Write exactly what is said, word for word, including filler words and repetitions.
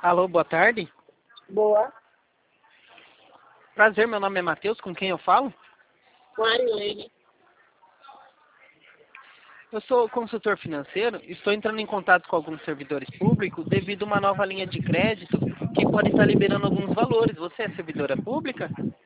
Alô, boa tarde. Boa. Prazer, meu nome é Matheus, com quem eu falo? Marilene. Eu sou consultor financeiro e estou entrando em contato com alguns servidores públicos devido a uma nova linha de crédito que pode estar liberando alguns valores. Você é servidora pública?